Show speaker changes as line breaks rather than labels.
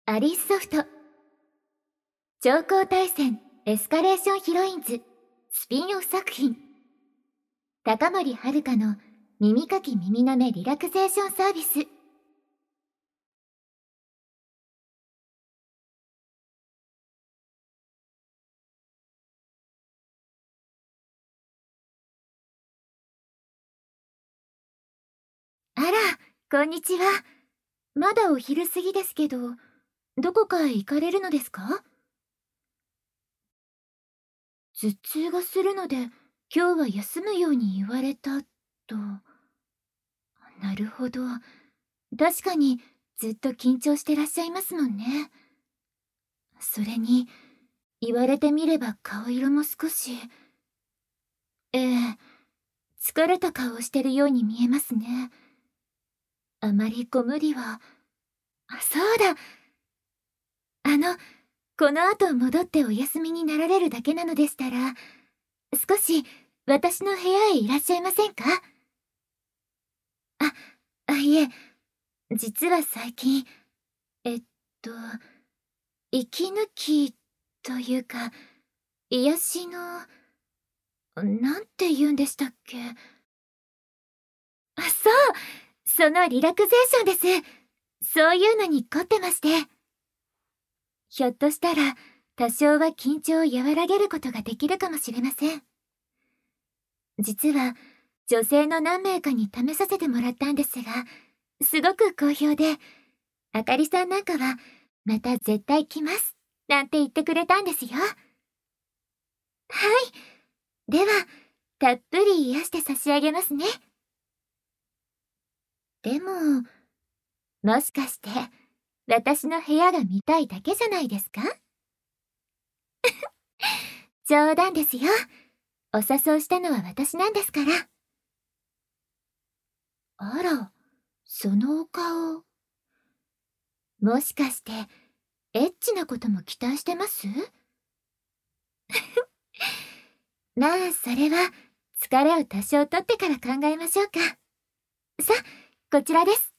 アリスソフト超高対戦エスカレーションヒロインズスピンオフ作品高森遥の耳かき耳なめリラクゼーションサービス。あら、こんにちは。まだお昼過ぎですけど、どこかへ行かれるのですか？頭痛がするので、今日は休むように言われたと。なるほど。確かにずっと緊張してらっしゃいますもんね。それに、言われてみれば顔色も少し。ええ、疲れた顔をしてるように見えますね。あまりご無理は。そうだ。この後戻ってお休みになられるだけなのでしたら、少し私の部屋へいらっしゃいませんか？いえ、実は最近、えっと、息抜きというか、癒しの、なんて言うんでしたっけ？そう、そのリラクゼーションです。そういうのに凝ってまして。ひょっとしたら、多少は緊張を和らげることができるかもしれません。実は、女性の何名かに試させてもらったんですが、すごく好評で、あかりさんなんかは、また絶対来ます、なんて言ってくれたんですよ。はい。では、たっぷり癒して差し上げますね。でも、もしかして、私の部屋が見たいだけじゃないですか？冗談ですよ。お誘いしたのは私なんですから。あら、そのお顔。もしかして、エッチなことも期待してます？まあ、それは、疲れを多少取ってから考えましょうか。さ、こちらです。